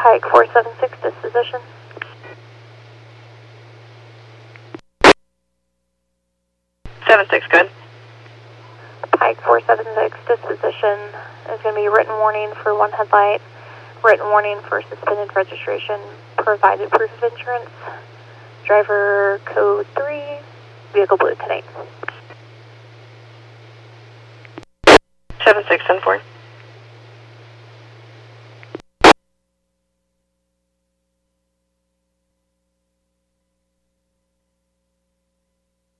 Pike 476 disposition. Good. Pike 476 disposition is going to be written warning for one headlight, written warning for suspended registration, provided proof of insurance, driver code 3, vehicle blue 10-8. 7674.